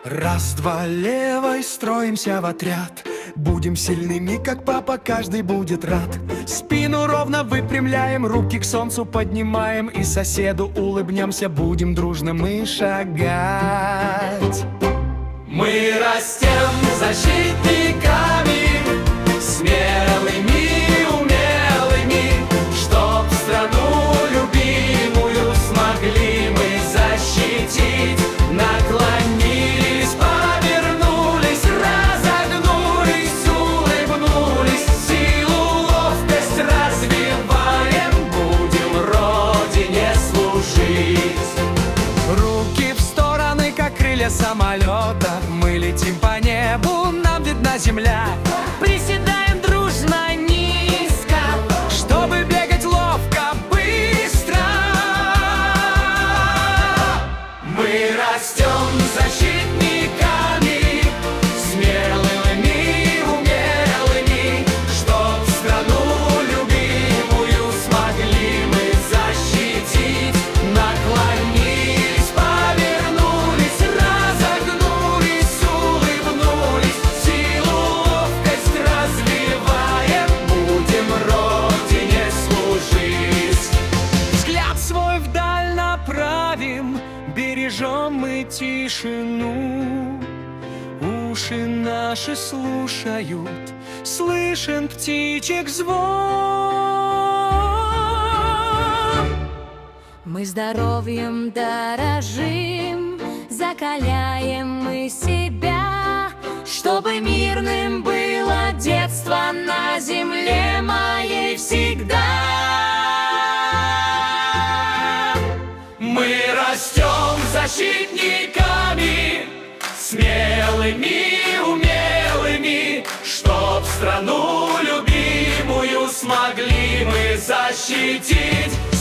Раз, два, левой, строимся в отряд. Будем сильными, как папа, каждый будет рад. Спину ровно выпрямляем, руки к солнцу поднимаем, и соседу улыбнемся, будем дружно мы шагать. Мы растем защитниками, смелыми, умелыми, чтоб страну любимую смогли мы защитить. Наклонились, повернулись, разогнулись, улыбнулись, силу, ловкость развиваем, будем родине служить. Руки в стороны, как крылья самолета, мы летим по небу, нам видна земля. Приседаем дружно, низко, чтобы бегать ловко, быстро. Мы растем защитниками, смелыми, умелыми, чтоб страну любимую смогли мы защитить. Наклонились, повернулись, разогнулись, улыбнулись, силу, ловкость развиваем, будем родине служить. Взгляд свой вдаль направим, бережем мы тишину. Уши наши слушают, слышен птичек звон. Мы здоровьем дорожим, закаляем мы себя, чтобы мирным было детство на земле моей всегда. Мы растем защитниками, смелыми, умелыми, чтоб страну любимую смогли мы защитить.